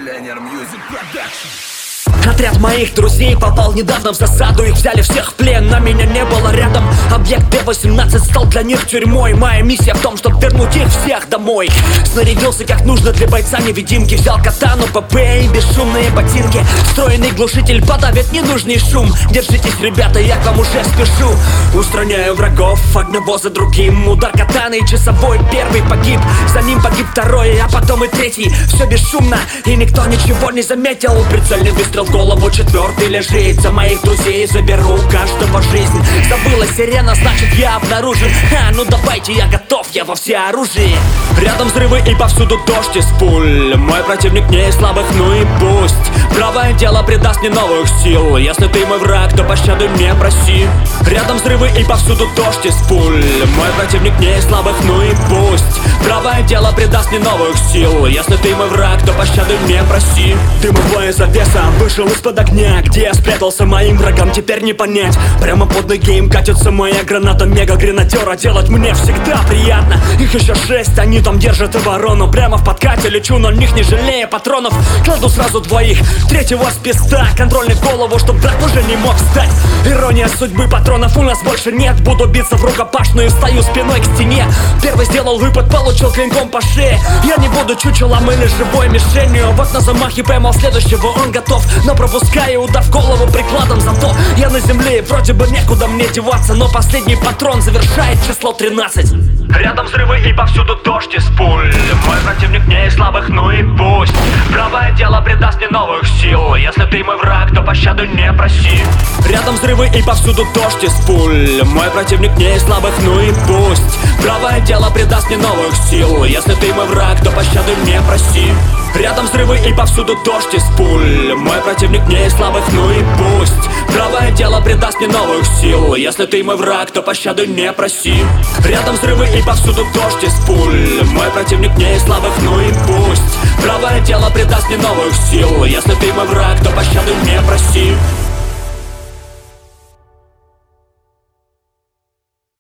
Millionaire Music Production. Отряд моих друзей попал недавно в засаду. Их взяли всех в плен, но меня не было рядом. Объект Т-18 стал для них тюрьмой. Моя миссия в том, чтобы вернуть их всех домой. Снарядился как нужно для бойца-невидимки. Взял катану, ПП и бесшумные ботинки. Встроенный глушитель подавит ненужный шум. Держитесь, ребята, я к вам уже спешу. Устраняю врагов, одного за другим. Удар катаны, часовой первый погиб. За ним погиб второй, а потом и третий. Все бесшумно, и никто ничего не заметил. Прицельный выстрел в голову, четвертый лежит. За моих друзей заберу каждого жизнь. Забыла сирена, значит я обнаружен. Ну давайте, я готов, я во всеоружии. Рядом взрывы и повсюду дождь из пуль. Мой противник не из слабых, ну и пусть. Правое дело придаст мне новых сил. Если ты мой враг, то пощады не проси. Рядом взрывы и повсюду дождь из пуль. Мой противник не из слабых, ну и пусть. Правое дело придаст мне новых сил. Если ты мой враг, то пощады не проси. Дымовая завеса вышел из-под огня. Где я спрятался, моим врагам теперь не понять. Прямо под ноги им катится моя граната мега-гренадера. Делать мне всегда приятно. Их еще 6, они там держат оборону. Прямо в подкате лечу, но них не жалея патронов. Кладу сразу двоих, третьего с писта. Контрольный в голову, чтоб враг уже не мог встать. Ирония судьбы, патронов у нас больше нет. Буду биться в рукопашную, стою спиной к стене. Первый сделал выпад, получил клинком по шее. Я не буду чучелом или живой мишенью. Вот на замахе поймал следующего, он готов. Но пропускаю удар в голову прикладом. Зато я на земле, вроде бы некуда мне деваться. Но последний патрон завершает число 13. Рядом взрывы и повсюду дождь из пуль. Мой противник не из слабых, ну и пусть. Правое дело придаст мне новых сил. Если ты мой враг, то пощады не проси. Рядом взрывы и повсюду дождь из пуль. Мой противник не из слабых, ну и пусть. Правое дело придаст мне новых сил. Если ты мой враг, то пощады не проси. Рядом взрывы и повсюду дождь из пуль. Мой противник не из слабых, ну и пусть. Правое дело придаст мне новых сил. Если ты мой враг, то пощады не проси. Рядом взрывы и повсюду дождь из пуль. Мой противник не из слабых, ну и пусть. Правое дело придаст мне новых сил. Если ты мой враг, то пощады не проси.